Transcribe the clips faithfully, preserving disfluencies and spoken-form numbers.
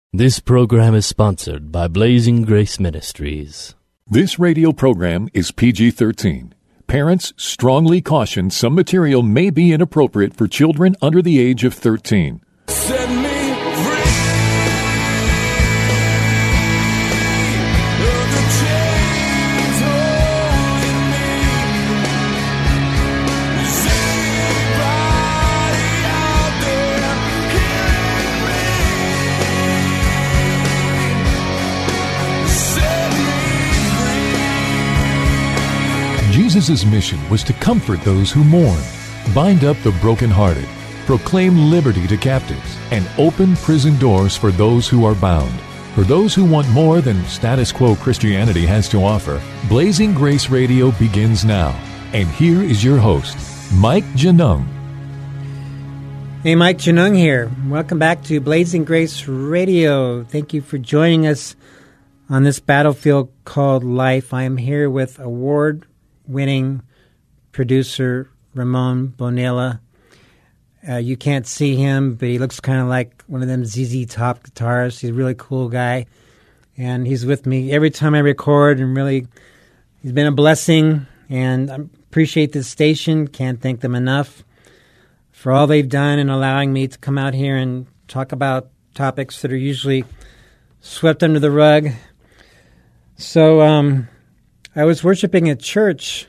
This program is sponsored by Blazing Grace Ministries. This radio program is P G thirteen. Parents strongly caution some material may be inappropriate for children under the age of thirteen. Set me free of the chains holding me. Is anybody out there hearing me? Set me free. Jesus' mission was to comfort those who mourn, bind up the brokenhearted, proclaim liberty to captives, and open prison doors for those who are bound. For those who want more than status quo Christianity has to offer, Blazing Grace Radio begins now. And here is your host, Mike Genung. Hey, Mike Genung here. Welcome back to Blazing Grace Radio. Thank you for joining us on this battlefield called life. I am here with award-winning producer Ramon Bonilla. Uh, you can't see him, but he looks kind of like one of them Z Z Top guitarists. He's a really cool guy, and he's with me every time I record, and really, he's been a blessing, and I appreciate this station. Can't thank them enough for all they've done in allowing me to come out here and talk about topics that are usually swept under the rug. So um, I was worshiping at church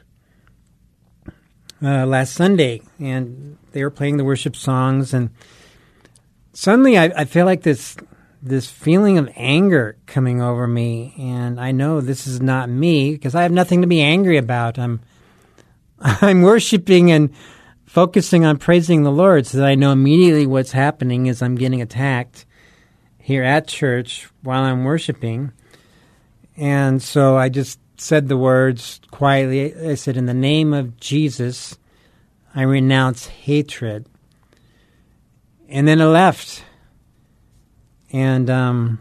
Uh, last Sunday, and they were playing the worship songs, and suddenly I, I feel like this this feeling of anger coming over me, and I know this is not me because I have nothing to be angry about. I'm I'm worshiping and focusing on praising the Lord, so that I know immediately what's happening is I'm getting attacked here at church while I'm worshiping, and so I just said the words quietly. I said, in the name of Jesus, I renounce hatred. And then I left. And um,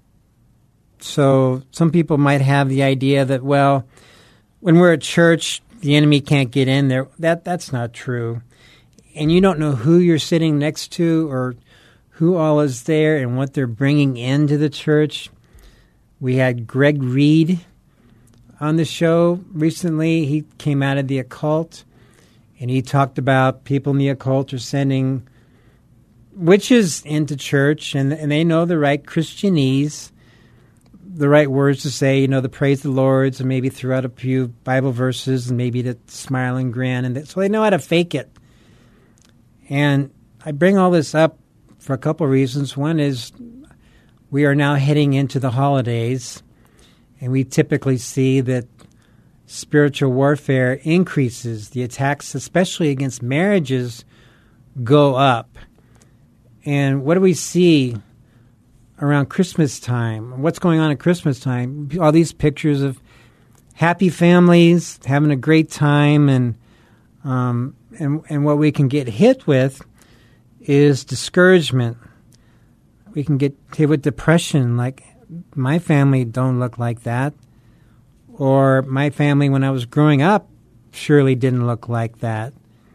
so some people might have the idea that, well, when we're at church, the enemy can't get in there. That That's not true. And you don't know who you're sitting next to or who all is there and what they're bringing into the church. We had Greg Reed on the show recently. He came out of the occult, and he talked about people in the occult are sending witches into church, and, and they know the right Christianese, the right words to say, you know, the praise the Lords, and maybe throw out a few Bible verses, and maybe to smile and grin, and so they know how to fake it. And I bring all this up for a couple of reasons. One is we are now heading into the holidays, and we typically see that spiritual warfare increases. The attacks, especially against marriages, go up. And what do we see around Christmas time? What's going on at Christmas time? All these pictures of happy families having a great time, and um, and and what we can get hit with is discouragement. We can get hit with depression, like, my family don't look like that. Or my family, when I was growing up, surely didn't look like that.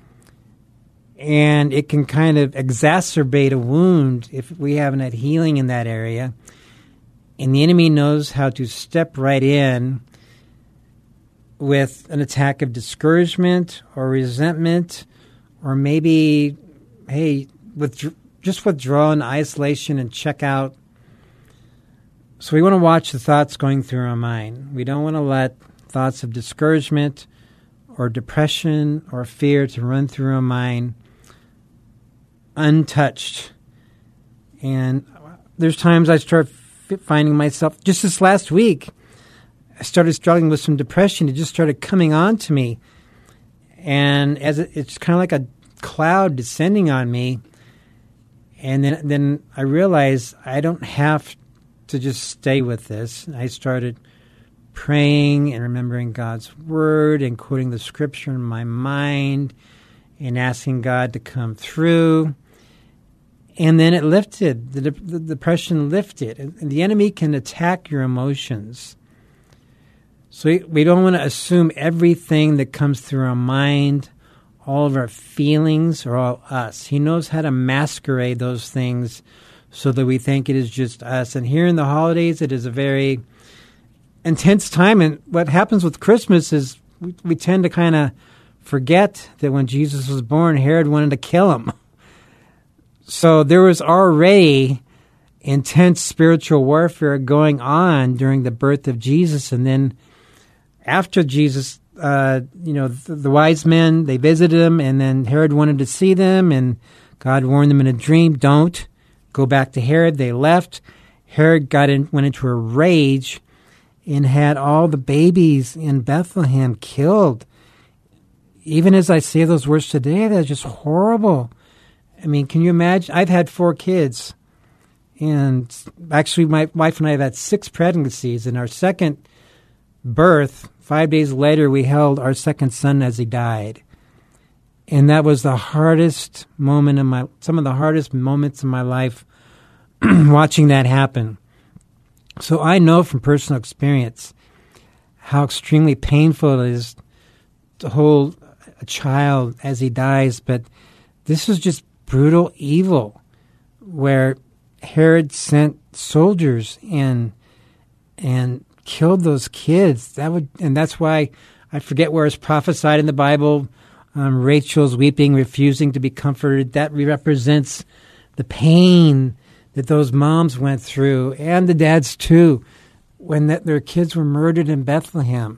And it can kind of exacerbate a wound if we haven't had healing in that area. And the enemy knows how to step right in with an attack of discouragement or resentment, or maybe, hey, with, just withdraw in isolation and check out. So we want to watch the thoughts going through our mind. We don't want to let thoughts of discouragement or depression or fear to run through our mind untouched. And there's times I start f- finding myself, just this last week, I started struggling with some depression. It just started coming on to me. And as it, it's kind of like a cloud descending on me. And then, then I realized I don't have to to just stay with this. I started praying and remembering God's word and quoting the scripture in my mind and asking God to come through. And then it lifted. The, de- the depression lifted. And the enemy can attack your emotions. So we, we don't want to assume everything that comes through our mind, all of our feelings, are all us. He knows how to masquerade those things so that we think it is just us. And here in the holidays, it is a very intense time. And what happens with Christmas is we, we tend to kind of forget that when Jesus was born, Herod wanted to kill him. So there was already intense spiritual warfare going on during the birth of Jesus. And then after Jesus, uh, you know, the, the wise men, they visited him, and then Herod wanted to see them, and God warned them in a dream, don't go back to Herod. They left. Herod got in, went into a rage and had all the babies in Bethlehem killed. Even as I say those words today, they're just horrible. I mean, can you imagine? I've had four kids. And actually, my wife and I have had six pregnancies. And our second birth, five days later, we held our second son as he died. And that was the hardest moment in my, some of the hardest moments in my life, watching that happen. So I know from personal experience how extremely painful it is to hold a child as he dies. But this was just brutal evil, where Herod sent soldiers in and killed those kids. That would, and that's why I forget where it's prophesied in the Bible. Um, Rachel's weeping, refusing to be comforted. That represents the pain that those moms went through, and the dads too, when that, their kids were murdered in Bethlehem.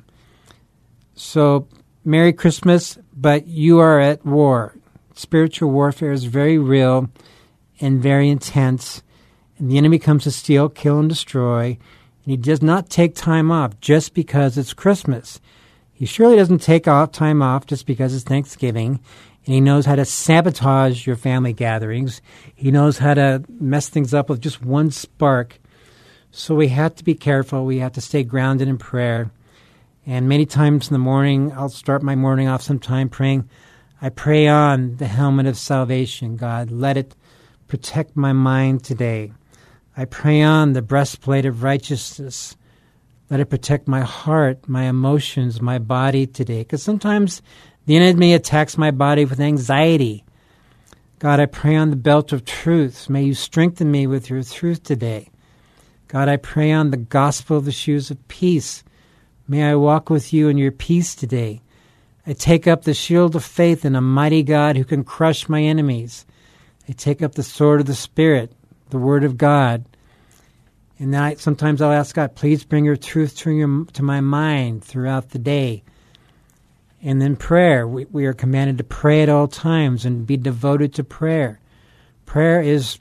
So, Merry Christmas, but you are at war. Spiritual warfare is very real and very intense. And the enemy comes to steal, kill, and destroy. And he does not take time off just because it's Christmas. He surely doesn't take off time off just because it's Thanksgiving. And he knows how to sabotage your family gatherings. He knows how to mess things up with just one spark. So we have to be careful. We have to stay grounded in prayer. And many times in the morning, I'll start my morning off sometime praying. I pray on the helmet of salvation. God, let it protect my mind today. I pray on the breastplate of righteousness. Let it protect my heart, my emotions, my body today. Because sometimes the enemy attacks my body with anxiety. God, I pray on the belt of truth. May you strengthen me with your truth today. God, I pray on the gospel of the shoes of peace. May I walk with you in your peace today. I take up the shield of faith in a mighty God who can crush my enemies. I take up the sword of the Spirit, the Word of God. And I, sometimes I'll ask God, please bring your truth to, your, to my mind throughout the day. And then prayer. We, we are commanded to pray at all times and be devoted to prayer. Prayer is,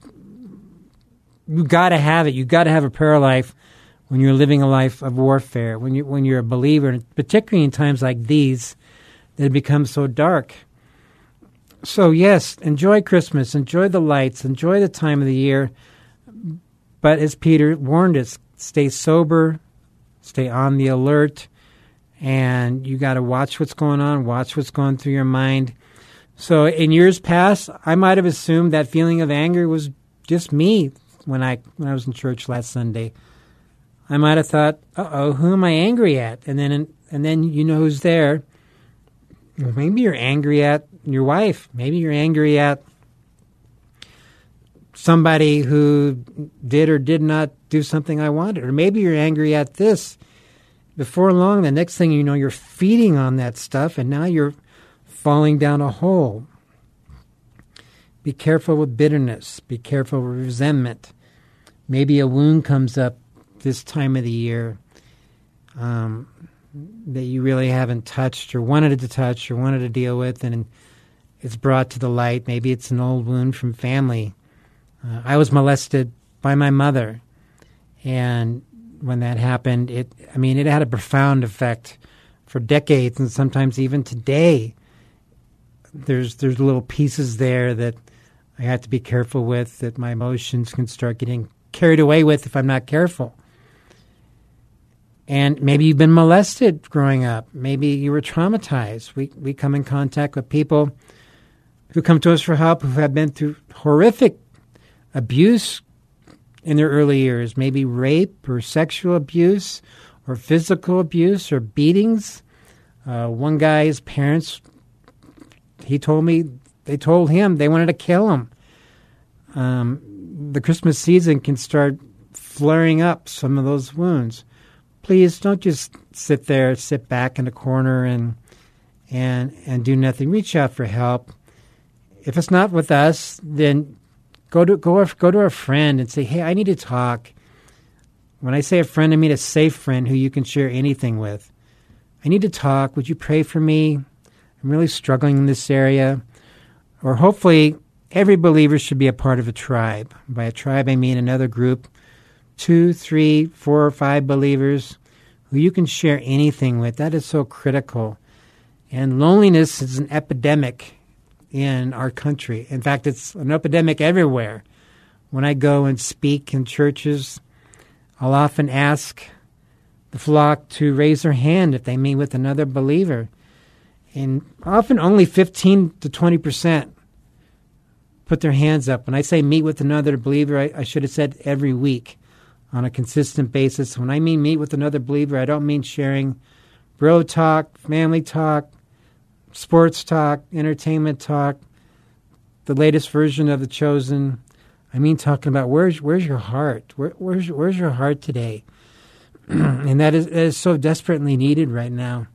you got to have it. You got to have a prayer life when you're living a life of warfare, when, you, when you're a believer, and particularly in times like these that it becomes so dark. So yes, enjoy Christmas, enjoy the lights, enjoy the time of the year. But as Peter warned us, stay sober, stay on the alert, and you got to watch what's going on, watch what's going through your mind. So in years past, I might have assumed that feeling of anger was just me when I when I was in church last Sunday. I might have thought, uh-oh, who am I angry at? And then and then you know who's there. Well, maybe you're angry at your wife. Maybe you're angry at somebody who did or did not do something I wanted. Or maybe you're angry at this. Before long, the next thing you know, you're feeding on that stuff, and now you're falling down a hole. Be careful with bitterness. Be careful with resentment. Maybe a wound comes up this time of the year um, that you really haven't touched or wanted to touch or wanted to deal with, and it's brought to the light. Maybe it's an old wound from family. Uh, I was molested by my mother, and when that happened, it I mean, it had a profound effect for decades, and sometimes even today. There's there's little pieces there that I have to be careful with, that my emotions can start getting carried away with if I'm not careful. And maybe you've been molested growing up. Maybe you were traumatized. We we come in contact with people who come to us for help who have been through horrific abuse in their early years, maybe rape or sexual abuse or physical abuse or beatings. Uh, one guy's parents, he told me, they told him they wanted to kill him. um, the Christmas season can start flaring up some of those wounds. Please don't just sit there, sit back in a corner and and and do nothing. Reach out for help. If it's not with us, then go to go go to a friend and say, "Hey, I need to talk." When I say a friend, I mean a safe friend who you can share anything with. I need to talk. Would you pray for me? I'm really struggling in this area. Or hopefully, every believer should be a part of a tribe. By a tribe, I mean another group, two, three, four, or five believers who you can share anything with. That is so critical. And loneliness is an epidemic in our country. In fact, it's an epidemic everywhere. When I go and speak in churches, I'll often ask the flock to raise their hand if they meet with another believer. And often only fifteen to twenty percent put their hands up. When I say meet with another believer, I, I should have said every week on a consistent basis. When I mean meet with another believer, I don't mean sharing bro talk, family talk, sports talk, entertainment talk, the latest version of The Chosen. I mean talking about where's where's your heart? Where, where's where's your heart today? And that is, that is so desperately needed right now.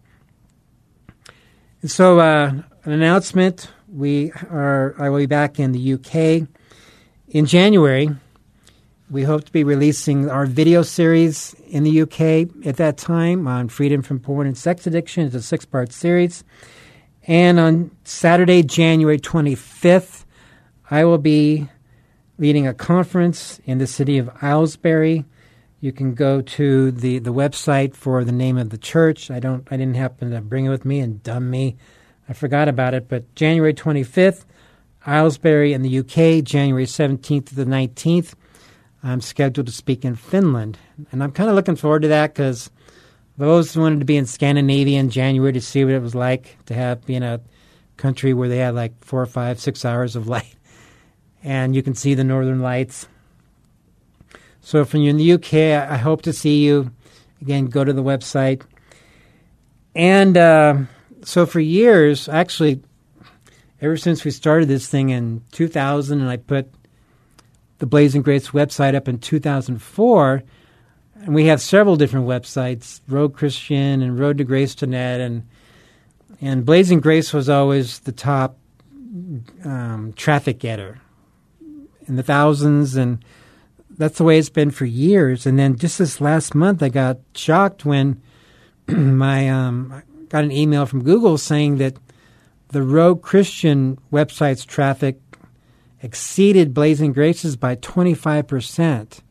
And so, uh, an announcement: we are. I will be back in the U K in January. We hope to be releasing our video series in the U K at that time on freedom from porn and sex addiction. It's a six-part series. And on Saturday, January twenty-fifth, I will be leading a conference in the city of Aylesbury. You can go to the, the website for the name of the church. I don't. I didn't happen to bring it with me, and dumb me, I forgot about it. But January twenty-fifth, Aylesbury in the U K. January seventeenth to the nineteenth, I'm scheduled to speak in Finland. And I'm kind of looking forward to that because those who wanted to be in Scandinavia in January to see what it was like to have be in a country where they had like four or five, six hours of light. And you can see the northern lights. So if you're in the U K, I hope to see you. Again, go to the website. And uh, so for years, actually, ever since we started this thing in two thousand, and I put the Blazing Grace website up in two thousand four, and we have several different websites, Road Christian and Road to Grace dot net, and and Blazing Grace was always the top um, traffic getter in the thousands, and that's the way it's been for years. And then just this last month, I got shocked when my um, I got an email from Google saying that the Rogue Christian website's traffic exceeded Blazing Grace's by twenty-five percent.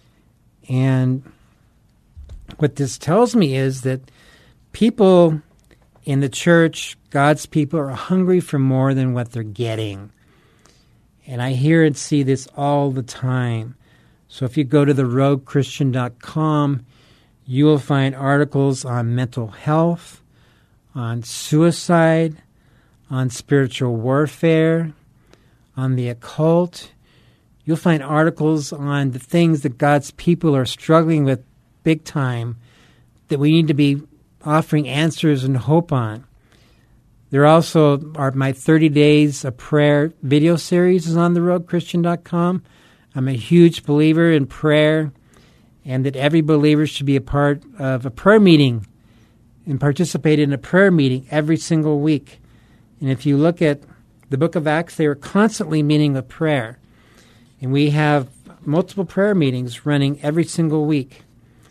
And what this tells me is that people in the church, God's people, are hungry for more than what they're getting. And I hear and see this all the time. So if you go to the rogue christian dot com, you will find articles on mental health, on suicide, on spiritual warfare, on the occult. You'll find articles on the things that God's people are struggling with big time that we need to be offering answers and hope on. There also are my thirty days of prayer video series is on the rogue christian dot com. I'm a huge believer in prayer and that every believer should be a part of a prayer meeting and participate in a prayer meeting every single week. And if you look at the book of Acts, they were constantly meeting with prayer. And we have multiple prayer meetings running every single week.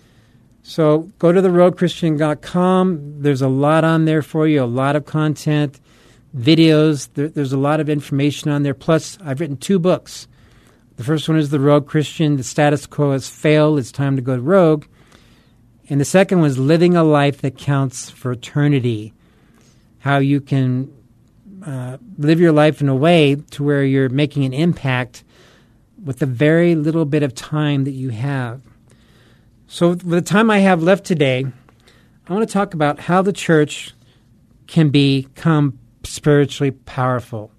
So go to the rogue christian dot com. There's a lot on there for you, a lot of content, videos. There, there's a lot of information on there. Plus, I've written two books. The first one is The Rogue Christian. The status quo has failed. It's time to go rogue. And the second one is Living a Life That Counts for Eternity. How you can uh, live your life in a way to where you're making an impact with the very little bit of time that you have. So with the time I have left today, I want to talk about how the church can become spiritually powerful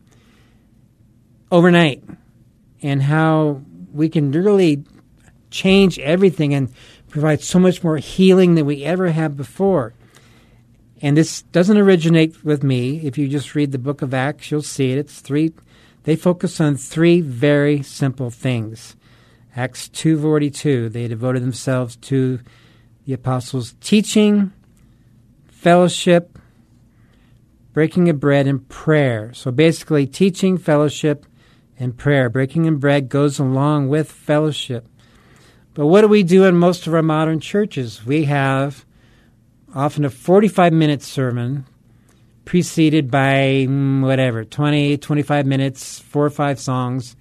overnight and how we can really change everything and provide so much more healing than we ever have before. And this doesn't originate with me. If you just read the book of Acts, you'll see it. It's three. They focused on three very simple things. Acts two forty-two, they devoted themselves to the apostles' teaching, fellowship, breaking of bread, and prayer. So basically, teaching, fellowship, and prayer. Breaking of bread goes along with fellowship. But what do we do in most of our modern churches? We have often a forty-five minute sermon preceded by mm, whatever, twenty, twenty-five minutes, four or five songs,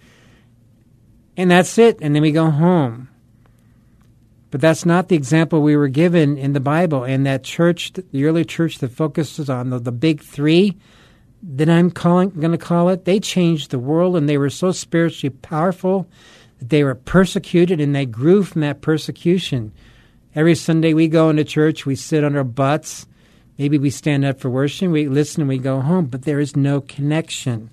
and that's it, and then we go home. But that's not the example we were given in the Bible. And that church, the early church that focuses on the, the big three, that I'm calling, going to call it, they changed the world, and they were so spiritually powerful that they were persecuted, and they grew from that persecution. Every Sunday we go into church, we sit on our butts. Maybe we stand up for worship, we listen, and we go home, but there is no connection.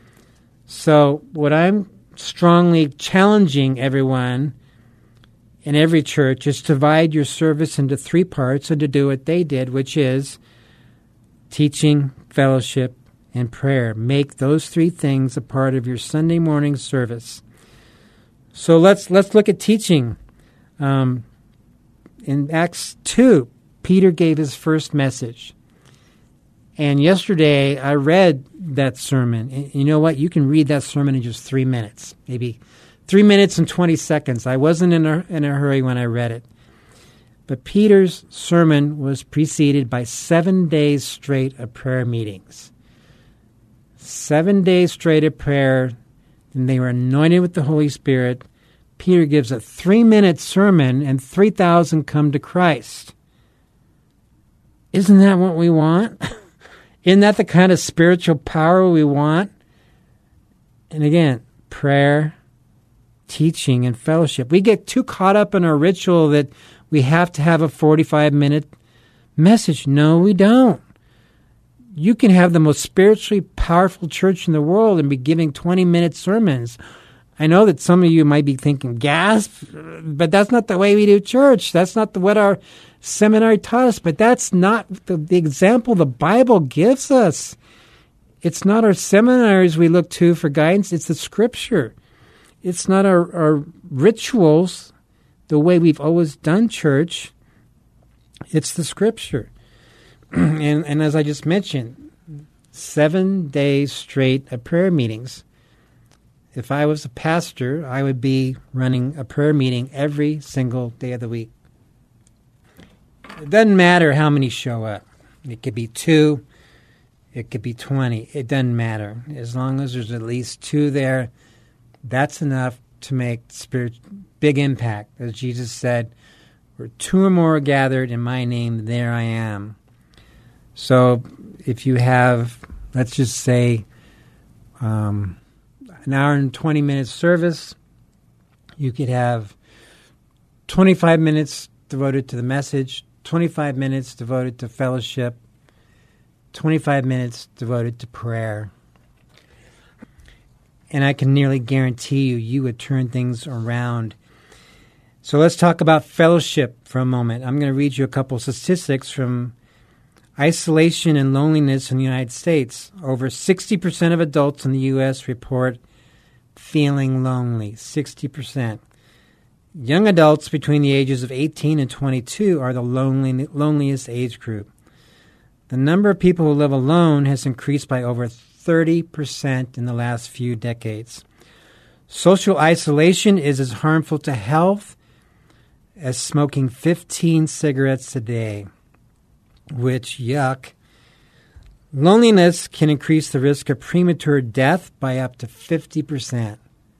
So what I'm strongly challenging everyone in every church is to divide your service into three parts and to do what they did, which is teaching, fellowship, and prayer. Make those three things a part of your Sunday morning service. So let's let's look at teaching. Um, in Acts two, Peter gave his first message. And yesterday I read that sermon. And you know what? You can read that sermon in just three minutes, maybe three minutes and twenty seconds. I wasn't in a, in a hurry when I read it. But Peter's sermon was preceded by seven days straight of prayer meetings. Seven days straight of prayer, and they were anointed with the Holy Spirit. Peter gives a three-minute sermon, and three thousand come to Christ. Isn't that what we want? Isn't that the kind of spiritual power we want? And again, prayer, teaching, and fellowship. We get too caught up in our ritual that we have to have a forty-five minute message. No, we don't. You can have the most spiritually powerful church in the world and be giving twenty minute sermons. I know that some of you might be thinking, gasp, but that's not the way we do church. That's not the, what our seminary taught us, but that's not the, the example the Bible gives us. It's not our seminaries we look to for guidance. It's the Scripture. It's not our, our rituals, the way we've always done church. It's the Scripture. and, and as I just mentioned, seven days straight of prayer meetings. If I was a pastor, I would be running a prayer meeting every single day of the week. It doesn't matter how many show up. It could be two. It could be twenty. It doesn't matter. As long as there's at least two there, that's enough to make spirit big impact. As Jesus said, where two or more are gathered in my name, there I am. So if you have, let's just say, um, an hour and twenty minute service, you could have twenty-five minutes devoted to the message, twenty-five minutes devoted to fellowship, twenty-five minutes devoted to prayer. And I can nearly guarantee you, you would turn things around. So let's talk about fellowship for a moment. I'm going to read you a couple statistics from isolation and loneliness in the United States. Over sixty percent of adults in the U S report feeling lonely. sixty percent. Young adults between the ages of eighteen and twenty-two are the lonely, loneliest age group. The number of people who live alone has increased by over thirty percent in the last few decades. Social isolation is as harmful to health as smoking fifteen cigarettes a day, which, yuck. Loneliness can increase the risk of premature death by up to fifty percent.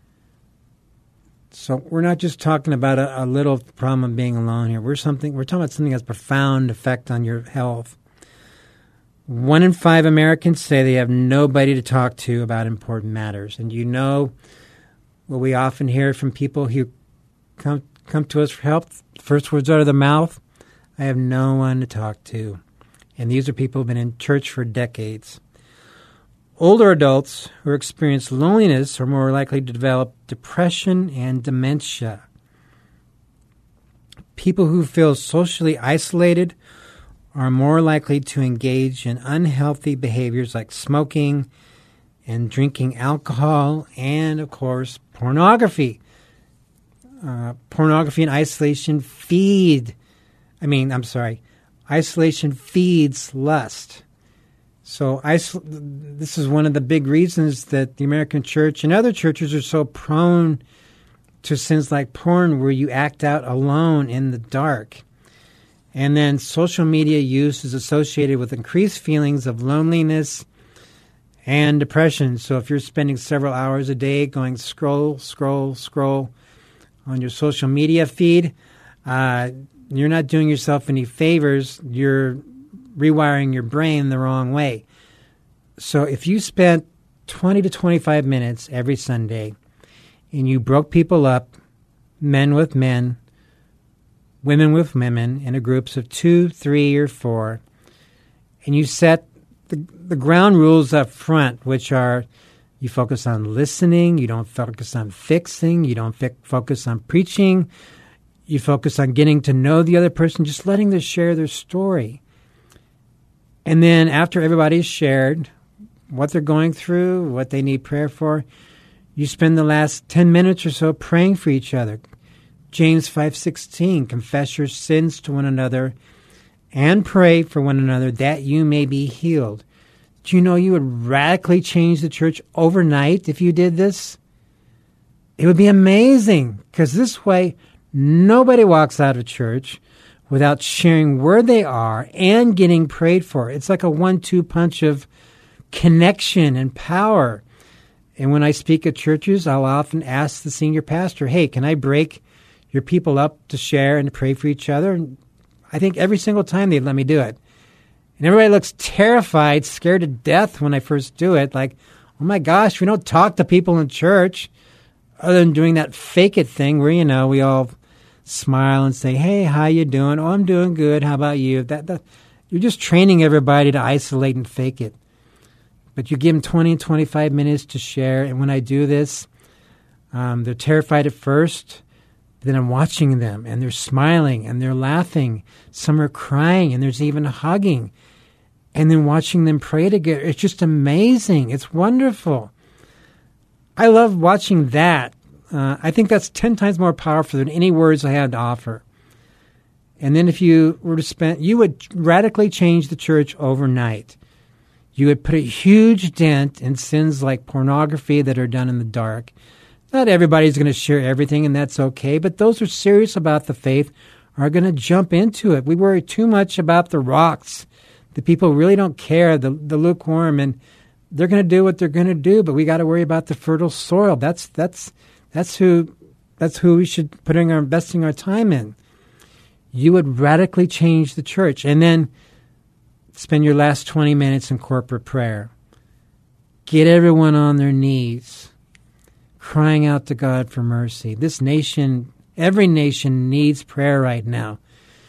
So we're not just talking about a, a little problem of being alone here. We're something. We're talking about something that has a profound effect on your health. One in five Americans say they have nobody to talk to about important matters. And you know what we often hear from people who come come to us for help? First words out of their mouth, I have no one to talk to. And these are people who have been in church for decades. Older adults who experience loneliness are more likely to develop depression and dementia. People who feel socially isolated are more likely to engage in unhealthy behaviors like smoking and drinking alcohol, and, of course, pornography. Uh, pornography and isolation feed, I mean, I'm sorry, isolation feeds lust. So isol- this is one of the big reasons that the American church and other churches are so prone to sins like porn, where you act out alone in the dark. And then social media use is associated with increased feelings of loneliness and depression. So if you're spending several hours a day going scroll, scroll, scroll on your social media feed, uh, you're not doing yourself any favors. You're rewiring your brain the wrong way. So if you spent twenty to twenty-five minutes every Sunday and you broke people up, men with men, women with women, in a groups of two, three, or four, and you set the, the ground rules up front, which are you focus on listening, you don't focus on fixing, you don't fi- focus on preaching, you focus on getting to know the other person, just letting them share their story. And then after everybody's shared what they're going through, what they need prayer for, you spend the last ten minutes or so praying for each other. James five sixteen, confess your sins to one another and pray for one another that you may be healed. Do you know you would radically change the church overnight if you did this? It would be amazing, because this way nobody walks out of church without sharing where they are and getting prayed for. It's like a one two punch of connection and power. And when I speak at churches, I'll often ask the senior pastor, hey, can I break your people up to share and to pray for each other? And I think every single time they'd let me do it. And everybody looks terrified, scared to death when I first do it. Like, oh my gosh, we don't talk to people in church other than doing that fake it thing where, you know, we all smile and say, hey, how you doing? Oh, I'm doing good. How about you? That, that You're just training everybody to isolate and fake it. But you give them twenty, twenty-five minutes to share. And when I do this, um, they're terrified at first. But then I'm watching them, and they're smiling, and they're laughing. Some are crying, and there's even hugging. And then watching them pray together. It's just amazing. It's wonderful. I love watching that. Uh, I think that's ten times more powerful than any words I had to offer. And then if you were to spend, you would radically change the church overnight. You would put a huge dent in sins like pornography that are done in the dark. Not everybody's going to share everything, and that's okay, but those who are serious about the faith are going to jump into it. We worry too much about the rocks. The people really don't care, the, the lukewarm, and they're going to do what they're going to do, but we got to worry about the fertile soil. That's that's that's who that's who we should put our investing our time in. You would radically change the church, and then spend your last twenty minutes in corporate prayer. Get everyone on their knees, crying out to God for mercy. This nation, every nation needs prayer right now.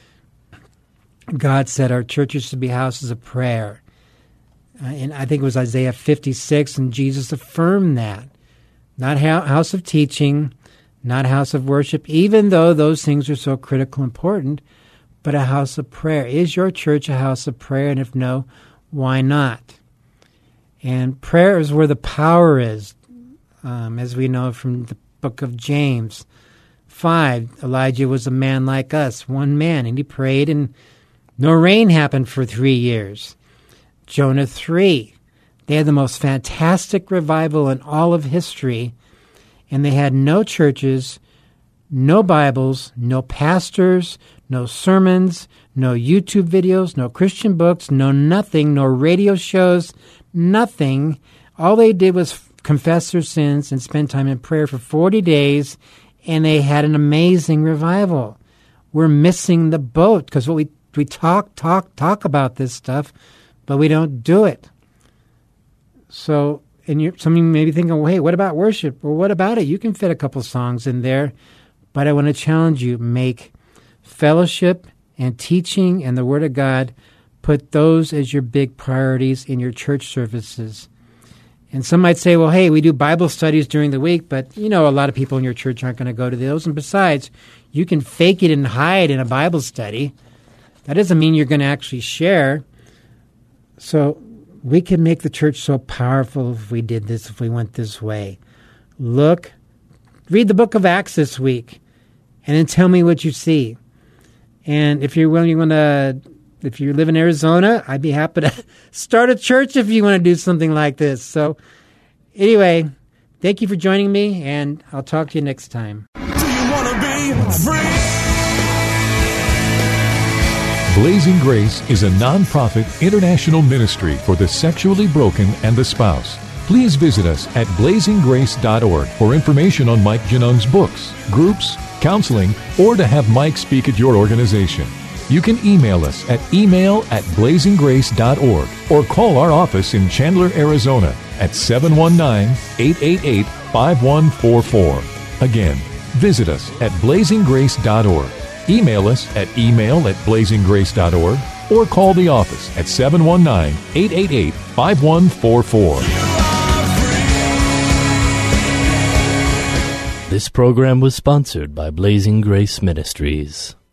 God said our churches should be houses of prayer. Uh, and I think it was Isaiah fifty-six, and Jesus affirmed that. Not ha- house of teaching, not house of worship, even though those things are so critical and important, but a house of prayer. Is your church a house of prayer? And if no, why not? And prayer is where the power is, um, as we know from the book of James. Five, Elijah was a man like us, one man, and he prayed, and no rain happened for three years. Jonah three, they had the most fantastic revival in all of history, and they had no churches, no Bibles, no pastors, no sermons, no YouTube videos, no Christian books, no nothing, no radio shows, nothing. All they did was confess their sins and spend time in prayer for forty days, and they had an amazing revival. We're missing the boat because what we we talk, talk, talk about this stuff, but we don't do it. So, and you, some of you may be thinking, well, hey, what about worship? Well, what about it? You can fit a couple songs in there, but I want to challenge you, make fellowship and teaching and the Word of God, put those as your big priorities in your church services. And some might say, well, hey, we do Bible studies during the week, but you know a lot of people in your church aren't going to go to those. And besides, you can fake it and hide in a Bible study. That doesn't mean you're going to actually share. So we can make the church so powerful if we did this, if we went this way. Look, read the book of Acts this week, and then tell me what you see. And if you're willing, you want to, if you live in Arizona, I'd be happy to start a church if you want to do something like this. So anyway, thank you for joining me, and I'll talk to you next time. Do you want to be free? Blazing Grace is a non-profit international ministry for the sexually broken and the spouse. Please visit us at blazing grace dot org for information on Mike Genung's books, groups, counseling, or to have Mike speak at your organization. You can email us at email at blazing grace dot org or call our office in Chandler, Arizona at seven one nine, eight eight eight, five one four four. Again, visit us at blazing grace dot org. Email us at email at blazing grace dot org or call the office at seven one nine, eight eight eight, five one four four. This program was sponsored by Blazing Grace Ministries.